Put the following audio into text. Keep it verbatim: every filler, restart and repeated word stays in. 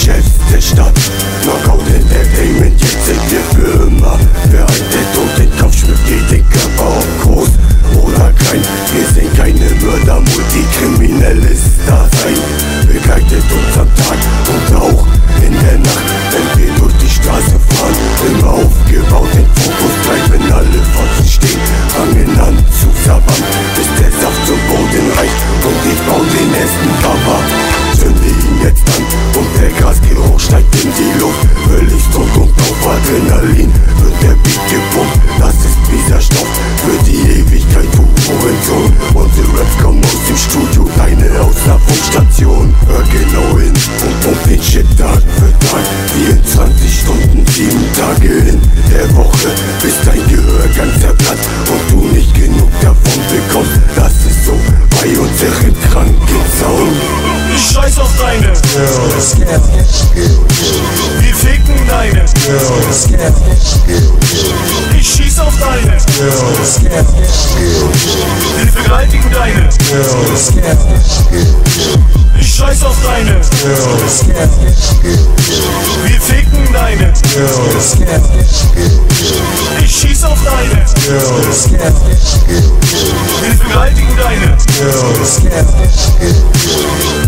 Chefs der Stadt. Knockout Entertainment, jetzt sind wir für immer veraltet und den Kopf schmückt jeden Körper, ob groß oder klein. Wir sind keine Mörder, multikriminelles Dasein begleitet uns am Tag und auch in der Nacht, wenn wir durch die Straße fahren. Immer aufgebaut, den Fokus bleiben alle Fotzen stehen, fangen an zu sabbern, bis der Saft zum Boden reicht und ich bau den ersten Cover. Zünde ihn jetzt an und der Gasgeruch steigt in die Luft. Völlig tot und auf Adrenalin wird der Beat gepumpt. Das ist dieser Stoff für die Ewigkeit, du Hurensohn. Unsere Raps kommen aus dem Studio, deine aus der Funkstation. Hör genau hin und pump den Shit Tag für Tag, vierundzwanzig Stunden, sieben Tage in der Woche, bis dein Gehör ganz zerplatzt und du nicht genug davon bekommst. Das ist so bei unserem kranken Sound. Ich scheiß auf deine, wir ficken deine, ich schieß auf deine, wir vergewaltigen deine, ich scheiß auf deine, wir ficken deine, ich schieß auf deine, wir vergewaltigen deine.